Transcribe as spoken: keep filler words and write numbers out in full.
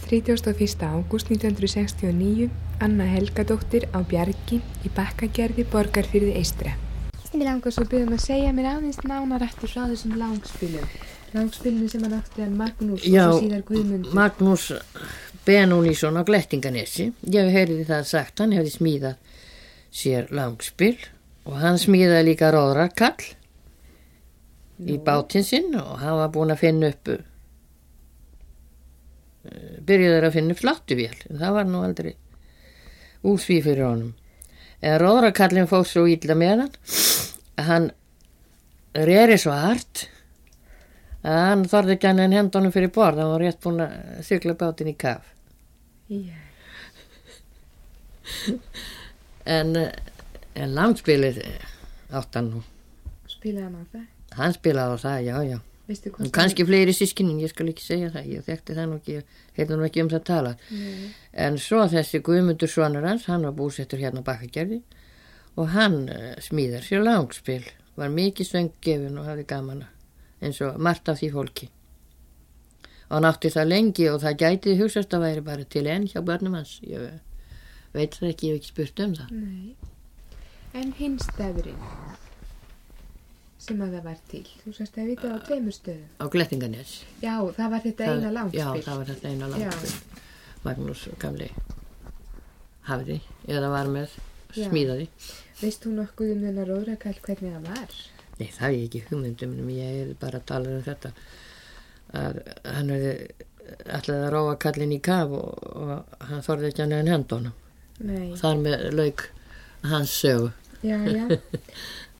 þrítugasta og fyrsta ágúst nítján hundruð sextíu og níu, Anna Helgadóttir á Bjargi í Bakkagerði, Borgarfirði eystra. Mér langar svo að biðja um að segja mér aðeins nánar eftir frá þessum langspilum. Langspilinu sem hann átti að Magnús Já, og svo síðar Guðmundur. Magnús Benónísson á Glettinganesi. Ég heyrði það sagt, hann hefði smíðað sér langspil og hann smíðaði líka róðrakall í bátinn sinn og hann var búinn að finna upp byrjuður að finna upp sláttuvél, en það var nú aldrei úr því fyrir honum. En róðrakallin fór svo illa með hann að hann reri svo hart að hann þorði ekki hann en hendunum fyrir borð, hann var rétt búinn að sigla bátinn í kaf. Já. en, en langspilið átt hann nú. Spilaði hann á það? Hann spilaði á það, já, já. Veistu hvað? Og kannski fleiri sískinin, ég skal ekki segja það, ég þekkti það nú ekki, heyrði nú ekki um það tala. Nei. En svo þessi Guðmundur sonur hans, hann var búsettur hérna á Bakkagerði og hann uh, smíðar sér langspil, var mikið sönggefin og hafði gaman eins og margt af því fólki. Og hann átti það lengi og það gæti hugsast að væri bara til enn hjá börnum hans. Ég veit það ekki, ég hef ekki spurt um það. Nei. En hinn stefurinn sem að það var til. Þú sérst að vita á tveimur stöðum. Á Glettinganes. Já, það var þetta eina langspil. Já, það var þetta eina langspil. Magnús gamli hafði, eða var með smíðaði. Veist þú nokkuð um þennan róðrakall hvernig það var? Nei, það er ekki hugmyndum, ég er bara að tala um þetta. Að hann hefði ætlaði að róa kallin í kaf og, og hann þorði ekki hann en hendunum. Nei. Þar með lauk hans sögu. Já, já.